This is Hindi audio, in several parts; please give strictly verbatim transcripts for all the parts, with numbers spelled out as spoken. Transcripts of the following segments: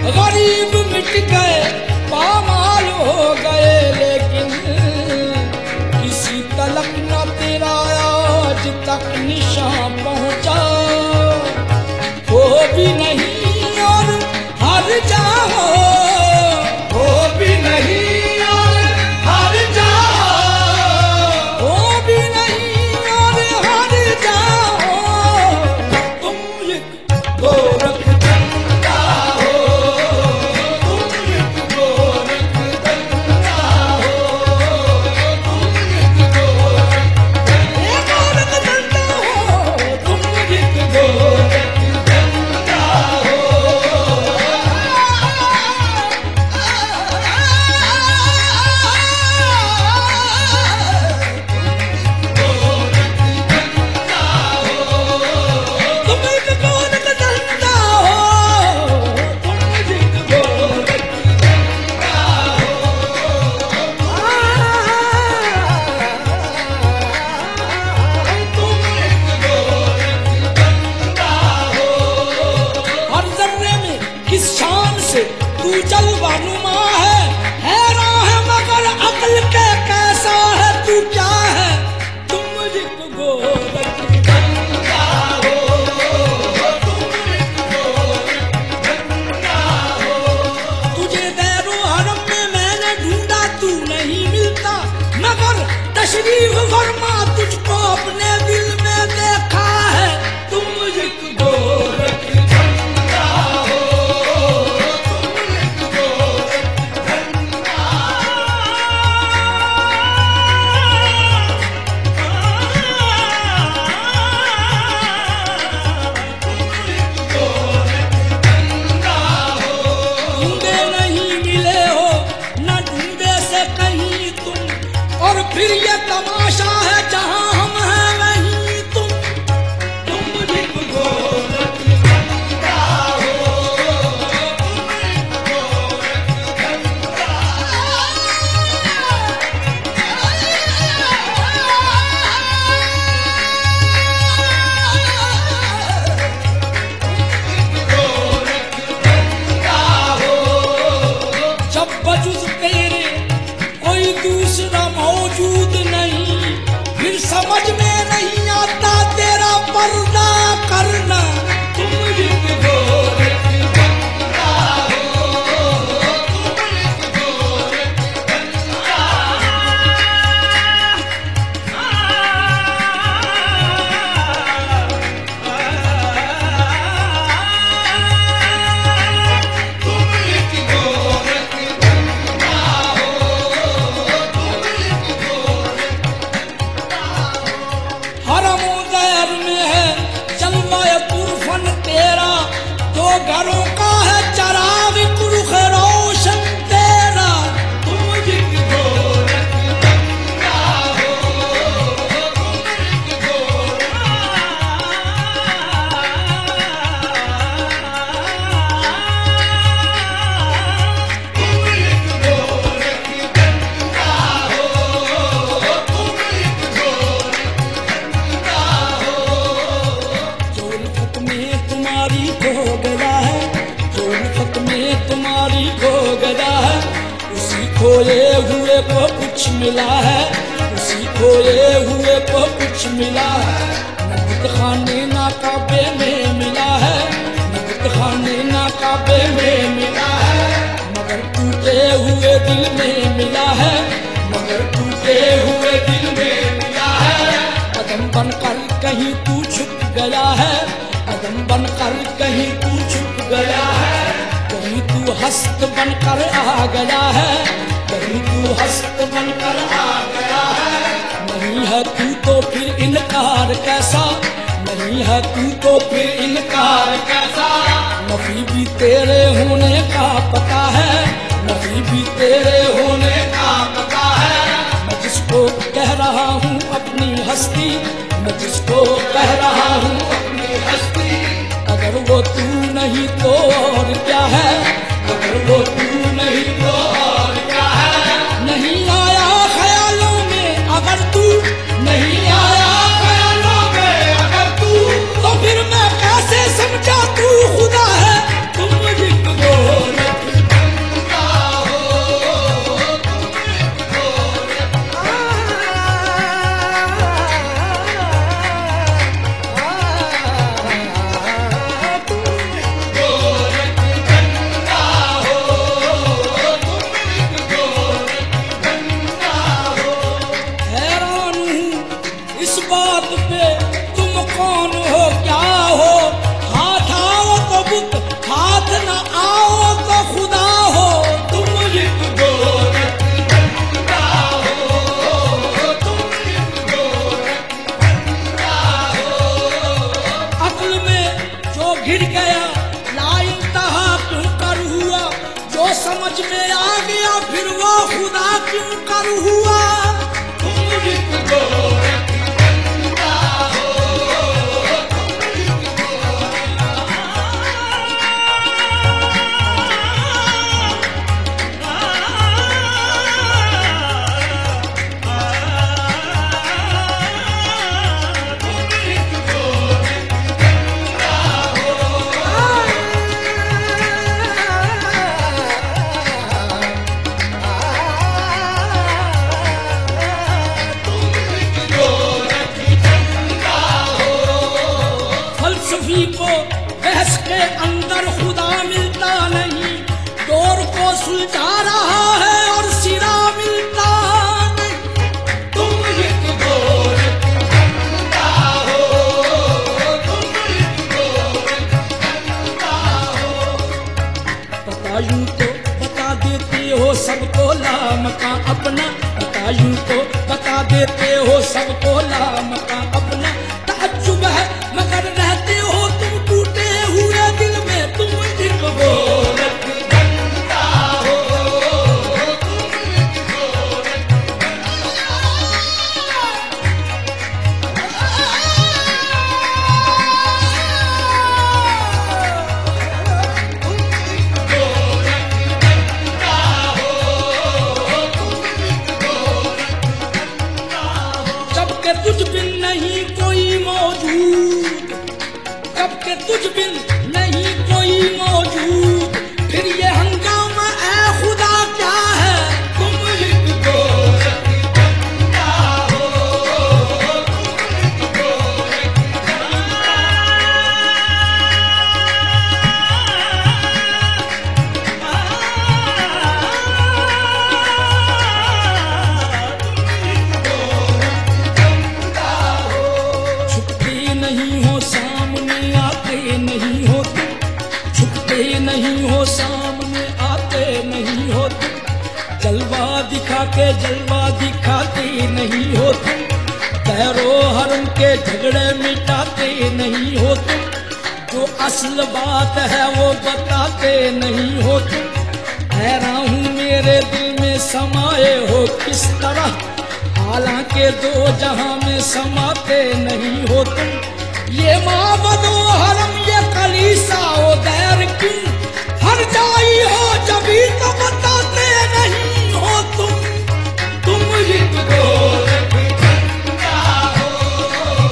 गरीब मिट गए पामाल हो गए, लेकिन किसी तलक न तेरा आज तक निशान पहुंचा। हो भी नहीं और हर जाओ, हो भी नहीं और हर जाओ, हो भी नहीं और हर जाओ। तुम एक गोरख धंधा हो, तुम एक गोरख धंधा हो, तुम एक गोरख धंधा हो, तुम एक गोरख धंधा हो। तुम एक गोरख धंधा हो, तुम एक गोरख धंधा हो, तुम एक गोरख धंधा हो। हर जर्रे में किस शान से तू जलवानुमा है, हैरान है मगर अक्ल के कैसा है तू, क्या है तुम एक गोरख धंधा हो, तुम एक गोरख धंधा हो। तुझे दैरो हरम में मैंने ढूंढा तू नहीं मिलता, मगर तशरीफ फरमा तुझको अपने दिल में देखा है। तुम एक गोरख धंधा हो, तुम एक गोरख धंधा हो। ढूंढे नहीं मिले हो न ढूंढे से कहीं तुम, और फिर ये तमाशा है जहां हम हैं वहीं तुम। तुम एक गोरख धंधा हो, तुम एक गोरख धंधा हो। जब बजुज तेरे कोई दूसरा मौजूद नहीं, फिर समझ में नहीं आता तेरा पर्दा करना। तुम एक गोरख धंधा हो, तुम एक गोरख धंधा तुम एक गोरख धंधा हो, तुम एक गोरख हरम गैर में है जलवा तुरफन तेरा, दो घरों का है चराग कुरुख रोशन तेरा। तुम एक गोरख धंधा हो, तुम एक गोरख तुम एक गोरख धंधा हो, तुम एक गोरख धंधा हो। जो उल्फत में तुम्हारी खो गया है, जो उल्फत में तुम्हारी खो गया है, उसी खोए हुए को कुछ मिला है, उसी खोए हुए को कुछ मिला है। नगद खाने ना काबे में मिला है, नगद खाने ना काबे में मिला है, मगर टूटे हुए दिल में मिला है, मगर टूटे हुए दिल में मिला है। कदम बनकर कहीं तू छुप गया है, कदम बनकर कहीं तू छुप गया है, कहीं तू हस्त बनकर आ गया है, कहीं तू हस्त बनकर आ गया है। नहीं है तू तो फिर इनकार कैसा, नहीं है तू तो फिर इनकार कैसा। नफी भी तेरे होने का पता है, नफी भी तेरे होने का पता है। मैं जिसको कह रहा हूँ अपनी हस्ती, मैं जिसको कह रहा हूँ अपनी हस्ती, अगर वो तू नहीं तो और क्या है, अगर वो तू नहीं तो और क्या है। नहीं आया ख्यालों में अगर तू, नहीं आया ख्यालों में अगर तू, तो फिर मैं कैसे समझा तू खुदा है। तुम एक गोरख प्यार हुआ। तुम एक गोरख गंगा हो, फलसफी को बहस के अंदर खुदा मिलता नहीं, डोर को सुलझा रहा है और सिरा मिलता नहीं। तुम एक गोरख गंगा हो, तुम एक गोरख गंगा हो। पता यूं तो बता देते हो सबको लाम का अपना, पता यूं तो बता देते हो सबको लाम का अपना। ताज्जुब है मगर रहते हो तुम टूटे हुए दिल में, तुम एक गोरख गंगा हो, तुम एक गोरख गोरख गंगा हो, तुम एक गोरख गंगा हो। जब के तुझ बिन नहीं कोई मौजूद, जब के तुझ बिन नहीं कोई मौजूद, फिर ये हंगामा ऐ खुदा क्या है। तुम एक गोरख गंगा हो, तुम एक गोरख गंगा छुपते नहीं हो सामने आते नहीं हो तुम, छुपते नहीं हो सामने आते नहीं हो तुम, जलवा दिखा के जलवा दिखाते नहीं हो तुम, पैरो हरम के झगड़े मिटाते नहीं हो तुम, जो असल बात है वो बताते नहीं हो तुम। हैरान हूँ मेरे दिल में समाये हो किस तरह, हालांकि दो जहां में समाते नहीं हो तुम। ये माबदो हरम ये कलीसा हो दैर क्यों हर जाई हो, जभी तो बताते नहीं हो तुम। तुम एक गोरख गंगा हो,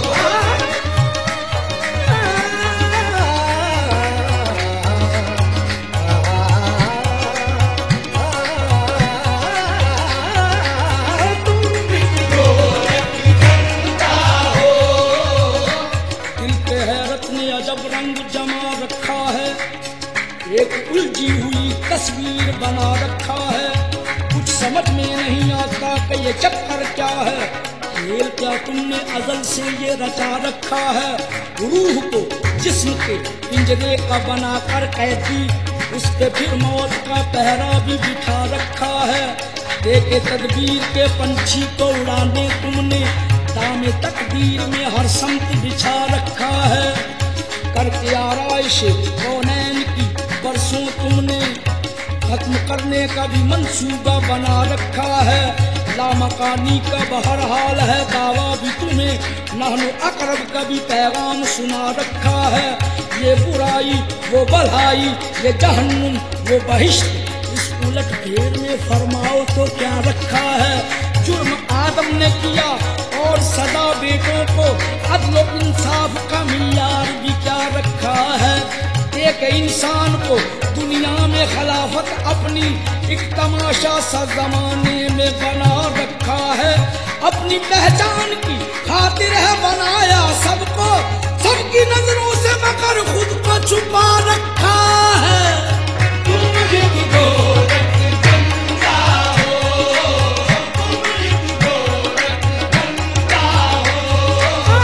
गोरख गंगा हो। दिल पे हैरत ने अजब रंग जमा रखा है, एक उलझी हुई तस्वीर बना रखा है। कुछ समझ में नहीं आता कि ये चक्कर क्या है, खेल क्या तुमने अजल से ये रचा रखा है। रूह को जिस्म के पिंजरे का बनाकर कैदी, उस पे फिर मौत का पहरा भी बिठा रखा है। देखे तदबीर के पंछी को उड़ाने तुमने, दामे तकदीर में हर समत बिछा रखा है। करके आराइश कौनैन की बरसों तुमने, खत्म करने का भी मंसूबा बना रखा है। लामकानी का बहरहाल है दावा भी तुम्हें, नहनु अकरब का भी पैगाम सुना रखा है। ये बुराई वो भलाई, ये जहन्नुम वो बहिश्त, इस उलट फेर में फरमाओ तो क्या रखा है। जुर्म आदम ने किया और सदा बेटों को, अदल व इंसाफ का मियार भी क्या रखा है। एक इंसान को दुनिया में खिलाफत अपनी एक तमाशा सा जमाने में बना रखा है। अपनी पहचान की खातिर है बनाया सबको, सबकी नजरों से मगर खुद को छुपा रखा है। तुम एक गोरख गंगा हो, तुम एक गोरख गंगा हो,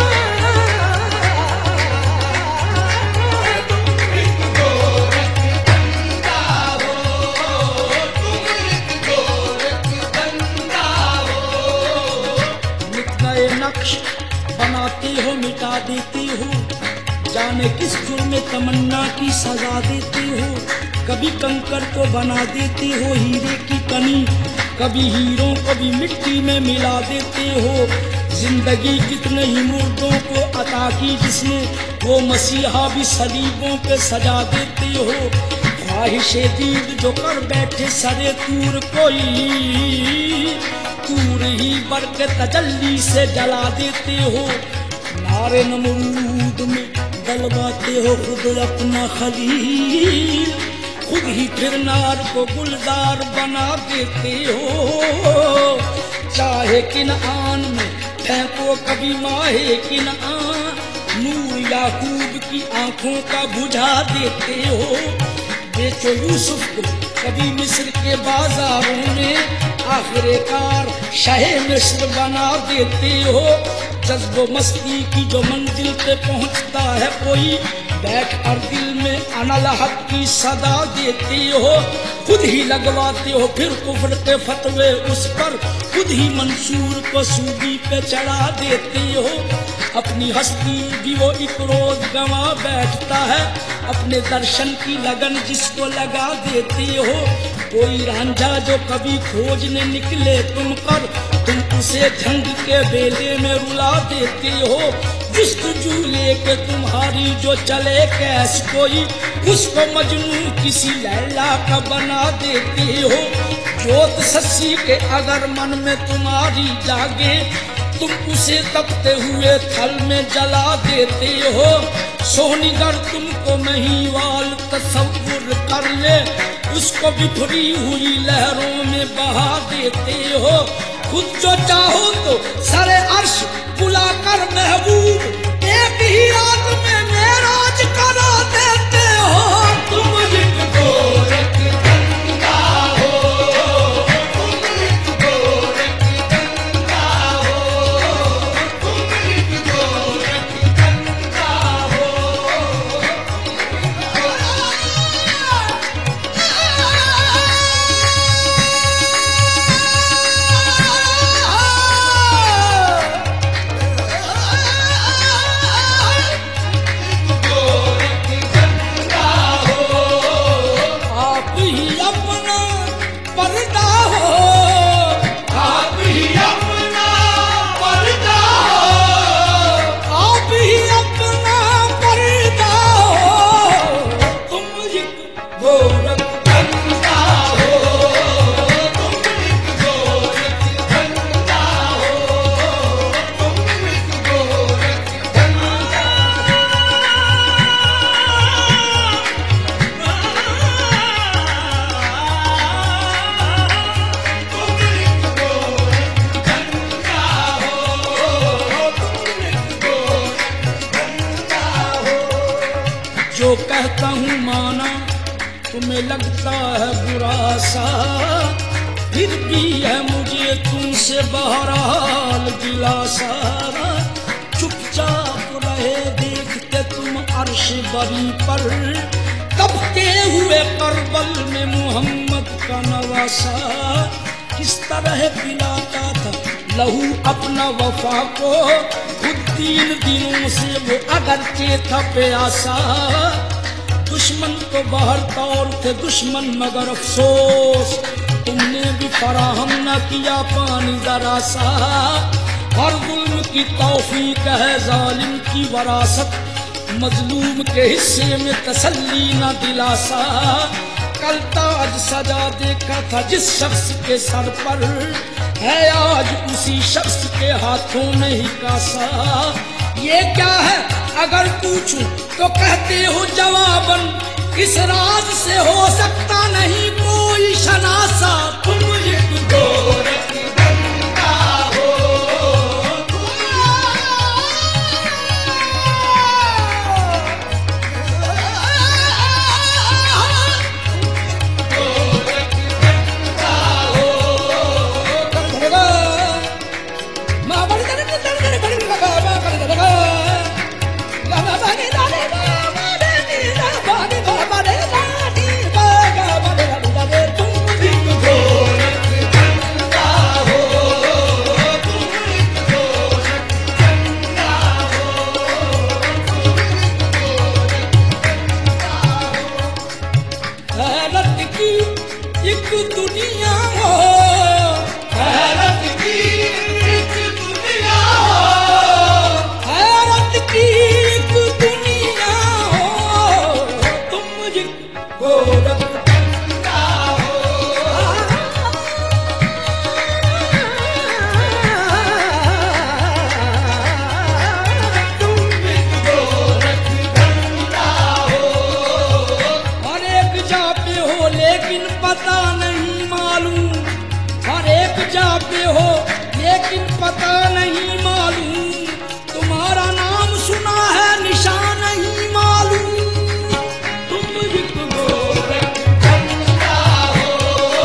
तुम एक गोरख गंगा हो, तुम एक गोरख गंगा हो। नित नए नक्श बनाती हो मिटा देती हो, जाने किस जुर्म में तमन्ना की सजा देती हो। कभी कंकर को बना देती हो हीरे की कनी, कभी हीरों कभी मिट्टी में मिला देते हो। जिंदगी कितने ही मुर्दों को अता की जिसने, वो मसीहा भी सलीबों पे सजा देते हो। ख्वाहिशे दीद जो कर बैठे सरे तूर कोई, तूर ही बरके तजल्ली से जला देते हो। नारे नमरूद में डलवाते हो खुद अपना खलील, खुद ही फिर नार को गुलजार बना देते हो। चाहे किनआन में फेंको कभी माहे किनआन, नूर याकूब की आंखों का बुझा देते हो। बेचो यूसुफ को कभी मिस्र के बाजारों में, आखिरकार शाहे मिस्र बना देते हो। जज्बो मस्ती की जो मंजिल पे पहुंचता है कोई, बैठ और दिल में अनलहक की सदा देते हो। खुद ही लगवाते हो फिर कुफ्र के फतवे उस पर, खुद ही मंसूर को सूली पे चढ़ा देते हो। अपनी हस्ती भी वो एक रोज गंवा बैठता है, अपने दर्शन की लगन जिसको लगा देते हो। कोई रांझा जो कभी खोजने निकले तुम पर, तुम उसे झंग के बेले में रुला देते हो। जुस्तजू लेके तुम्हारी जो चले कैस कोई, उसको मजनू किसी लैला का बना देते हो। जोत सस्सी के अगर मन में तुम्हारी जागे, तुम उसे तपते हुए थल में जला देते हो। सोनीगर तुमको महिवाल तसव्वुर कर ले, उसको बिखरी हुई लहरों में बहा देते हो। खुद जो चाहो तो सरे अर्श बुलाकर महबूब एक ही रात में मेराज करा देते हो। तुम एक गोरख गंगा हो, तुम एक गोरख गंगा हो, तुम एक गोरख गंगा हो। आप ही अपना पर्दा हो, आप ही अपना पर्दा हो, आप ही अपना पर्दा हो। तुम एक गोरख गंगा हो, तुम एक गोरख गंगा हो, तुम एक गोरख गंगा तुम एक गोरख गंगा हो, तुम एक गोरख गंगा हो। जो कहता हूँ माना तुम्हें लगता है बुरा सा, फिर भी है मुझे तुमसे बहरहाल दिलासा। चुपचाप रहे देखते तुम अर्श बरी पर, तबके हुए करबल में मोहम्मद का नवासा। किस तरह पिलाता था लहू अपना वफा को, खुद तीन दिनों से वो अगरचे था प्यासा। दुश्मन को बाहर तौर थे दुश्मन मगर अफसोस, तुमने भी फराहम न किया पानी जरा सा। हर जुल्म की तौफीक है जालिम की वरासत, मजलूम के हिस्से में तसल्ली न दिलासा। कल ताज सजा देखा था जिस शख्स के सर पर, है आज उसी शख्स के हाथों में ही कासा। ये क्या है अगर पूछूं तो कहते हो जवाबन, इस राज से हो सकता नहीं कोई शनासा। तुम एक गोरख गंगा हो, तुम गोरख गंगा हो। हैरत की एक दुनिया हो, हैरत की एक दुनिया हो, हैरत की एक दुनिया हो, तुम मुझको रख गंगा हो, तुमको रख गंगा हो। हर एक जा पे हो लेकिन पता नहीं मालूम, हर एक जा पे हो लेकिन पता नहीं मालूम, तुम्हारा नाम सुना है निशान नहीं मालूम, तुम मुझको रख गंगा हो,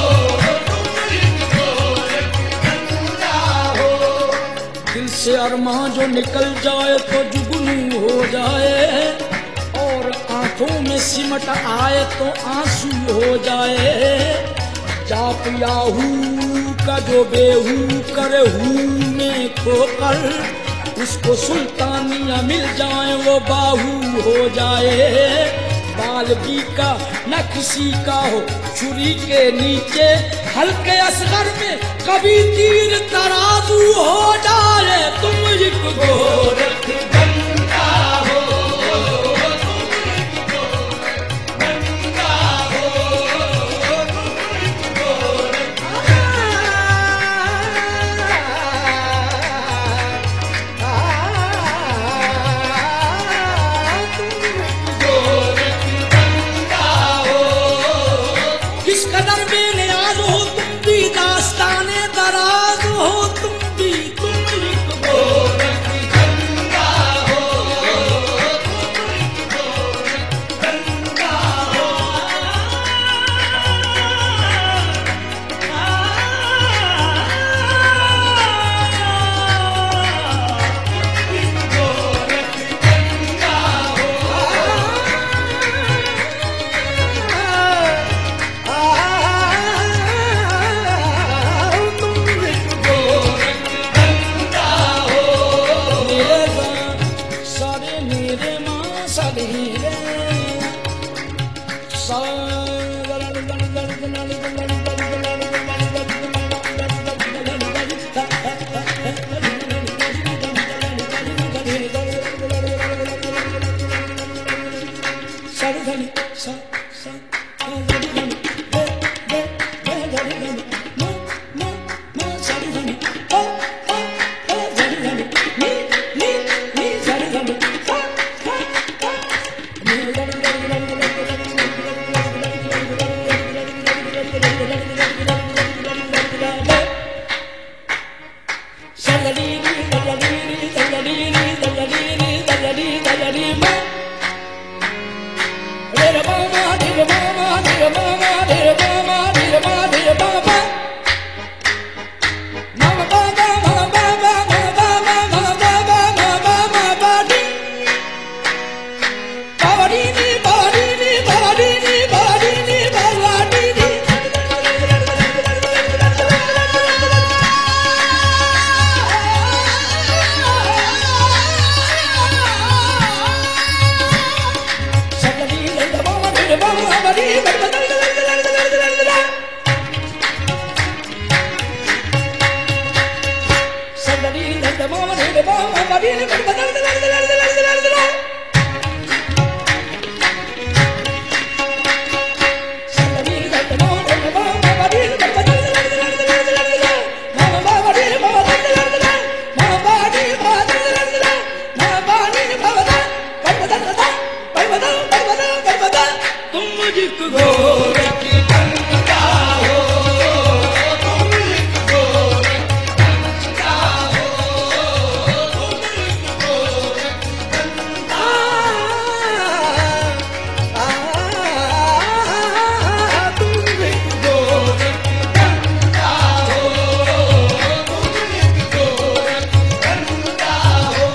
तुमको रख गंगा हो। दिल से अरमां जो निकल जाए तो जुगनू हो जाए, और आंखों में सिमट आए तो आंसू हो जाए। जाप याहू का जो बेहू करे हू में खोकर, उसको सुल्तानिया मिल जाए वो बाहू हो जाए। बालगी का न किसी का हो छुरी के नीचे, हल्के असगर में कभी तीर तराजू हो जाए, तुम मुझको रख गंगा हो, तुमको गंगा हो, तुमको रख तुमको रख गंगा हो। किस कदर बेनियाज हो तुम भी, दास्ताने दराज हो तुम भी, तुम मुझको रख गंगा हो, तुमको रख गंगा हो। तुमको रख गंगा हो, तुमको रख गंगा हो। मेरे गान सारे मेरे माँ सारे रे सरधनी सा सा सरधनी बे बे बे सरधनी मा मा मा सरधनी ओ ओ ओ सरधनी नी नी नी सरधनी सा सा सा सरधनी सरधनी सरधनी सरधनी सरधनी सरधनी मा Dira mama, dira mama, dira mama, dira mama, dira mama, dira mama. Mama baba, mama baba, mama baba, mama baba, mama baba, baba di. Baba di di, baba di di, baba di di, baba di di, baba di di. तुम मुझको रख गंगा हो, तुमको रख गंगा हो, तुमको रख गंगा तुमको रख गंगा हो, तुमको रख गंगा हो।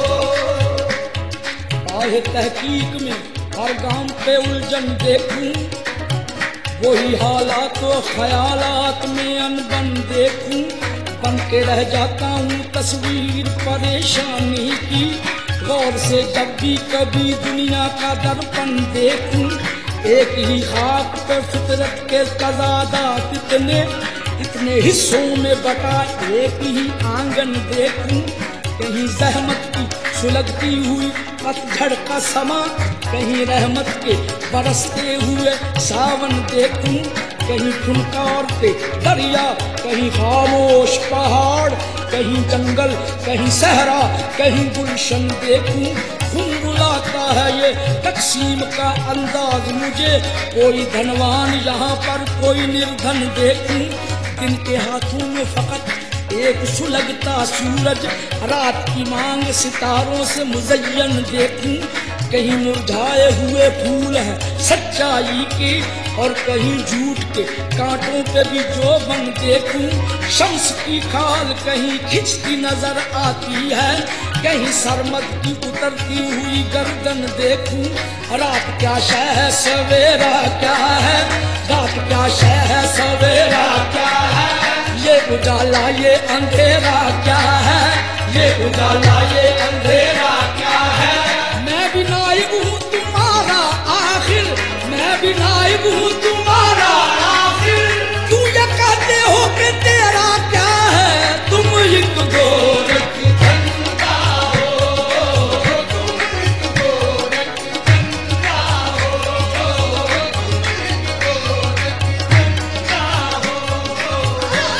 आहे तहकीक में हर गांव पे उलझन देखूं, वही हालात व ख्यालात में अनबन देखूं, बन के रह जाता हूँ तस्वीर परेशानी की। गौर से जब भी कभी दुनिया का दर्पण देखूं, एक ही खाक पे फितरत के तजादात इतने इतने हिस्सों में बटा एक ही आंगन देखूं, कहीं जहमत की सुलगती हुई पतझड़ का समा, कहीं रहमत के बरसते हुए सावन देखूं, कहीं फुनकारते दरिया, कहीं खामोश पहाड़, कहीं जंगल, कहीं सहरा, कहीं गुलशन देखूं। बुलाता है ये तकसीम का अंदाज मुझे, कोई धनवान यहाँ पर कोई निर्धन देखूं। जिनके हाथों में फकत एक सुलगता सूरज, रात की मांग सितारों से मुज़य्यन देखूं। कहीं मुरझाए हुए फूल हैं सच्चाई के, और कहीं झूठ के कांटों पे भी जो बन देखूं। शम्स की खाल कहीं खिंचती नजर आती है, कहीं सरमद की उतरती हुई गर्दन देखूं। रात क्या शय है सवेरा क्या है, रात क्या शय है सवेरा क्या है, ये उजाला ये अंधेरा क्या है, ये उजाला ये अंधेरा क्या है। मैं भी नाइब हूँ तुम्हारा आखिर, मैं भी नाइब हूँ तुम्हारा आखिर, तू ये कहते हो कि तेरा क्या है, तुम एक गोरख धंधा हो, तुम एक गोरख धंधा हो, तुम एक गोरख धंधा हो।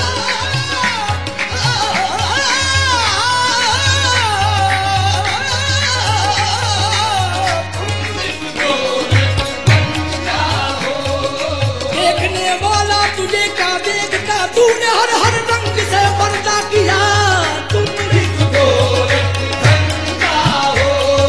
देखने वाला तुझे क्या देखता, तूने हर हर रंग से पर्दा किया, तुम एक गोरख धंधा हो,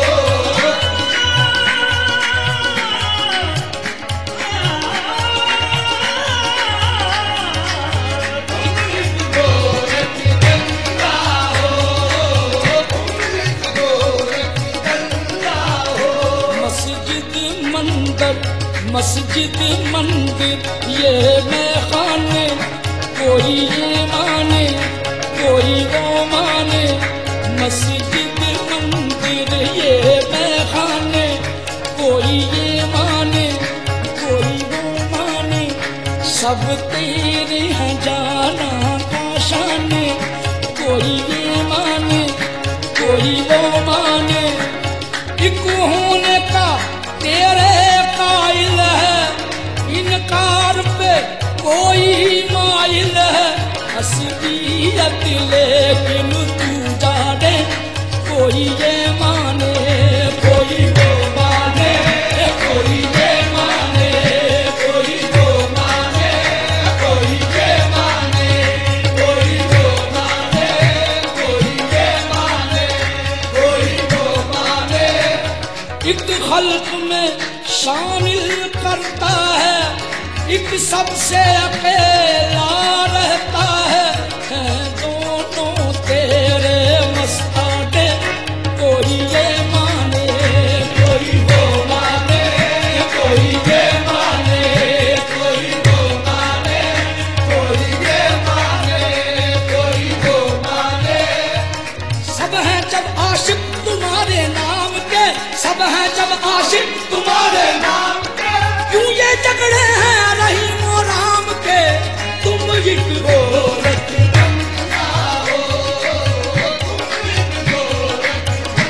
तुम एक गोरख धंधा हो, तुम एक गोरख धंधा हो। मस्जिद मंदिर मस्जिद मंदिर ये मैं खाने, कोई ये माने कोई वो माने। मस्जिद मंदिर ये मैं खाने, कोई ये माने कोई वो माने। सब तेरे हैं जाना आशाने, कोई ये माने कोई वो माने। एक होने का तेरे कायल है, इनकार पे कोई माइल है। असलियत लेकिन तू जाने, कोई ये माने कोई वो माने, कोई ये माने कोई वो माने, कोई ये माने कोई वो माने, कोई ये माने कोई वो माने। एक खल्क में शामिल करता है, एक सबसे अकेला रहता है। हैं दोनों तेरे मस्ताने, कोई ये माने कोई वो माने, कोई ये माने कोई वो माने, कोई ये माने कोई वो माने। सब हैं जब आशिक तुम्हारे नाम के, सब हैं जब आशिक तुम्हारे नाम के, क्यों ये झगड़े हैं रहीम और राम के। तुम एक गोरख धंधा हो, तुम एक गोरख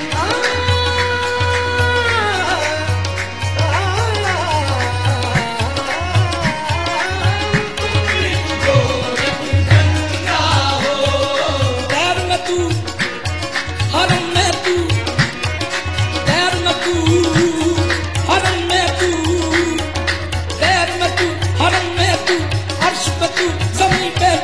धंधा हो। पैर में तू हरम में तू, पैर में तू हरम में तू, पैर में तू हरम में तू, अर्श पे तू जमीन पे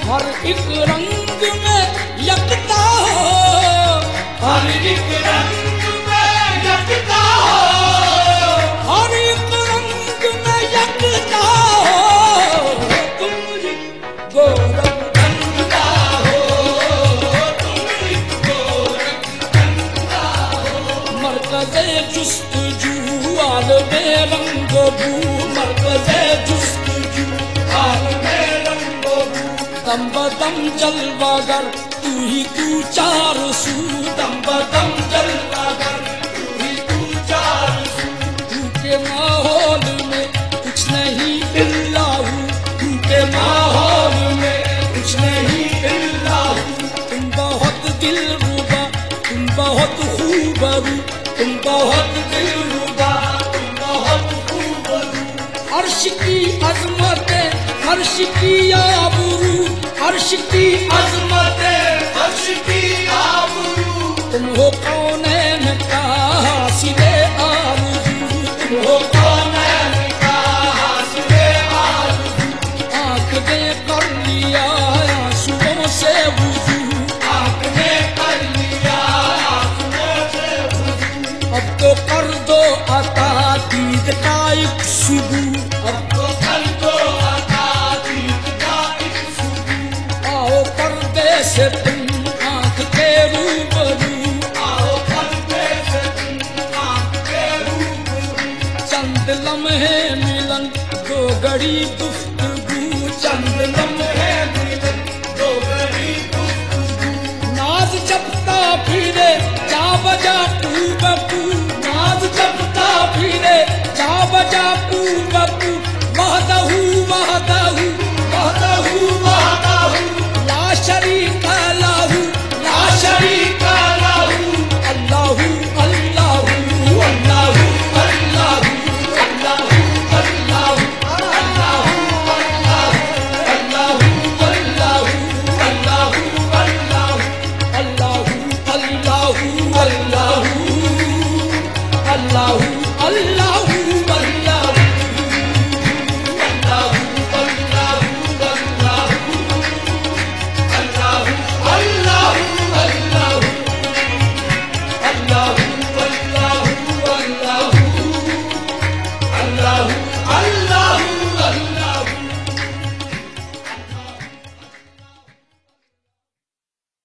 हर एक रंग में यकता हो, हर एक रंग में यकता हो, हर एक रंग में यकता हो। तुम गोरख गंगा हो, तुम एक गोरख गंगा हो। मरकज़े जुस्तजू आलमे रंग बू, मरकज़े जुस्तजू आलमे रंग बू। दम बदम जलवागर तू ही तू चार सू, दम बदम जलवागर तू ही तू चार सू। तू के माहौल में कुछ नहीं इल्लाहू, तू के माहौल में कुछ नहीं इल्लाहू। तुम बहुत दिलरुबा, तुम बहुत खूबरू, तुम बहुत दिलरुबा, तुम बहुत खूबरू। अर्श की अजमतें, अर्श की आबरू, अर्श की अज़मतें, अर्श की आबरू। तुम हो कौनैन का हासिले आरज़ू, तुम हो कौनैन का हासिले आरज़ू। आँख ने कर लिया आंसुओं से वुज़ू, आपने कर लिया आँखों से वज़ू। अब तो कर दो अता दीद का एक शुबू, अब तो कर दो अता दीद का एक शुबू। आओ पर्दे से तुम आँख के रूबरू, आओ पर्दे से तुम आँख के रूबरू। चंद लम्हे मिलन दो घड़ी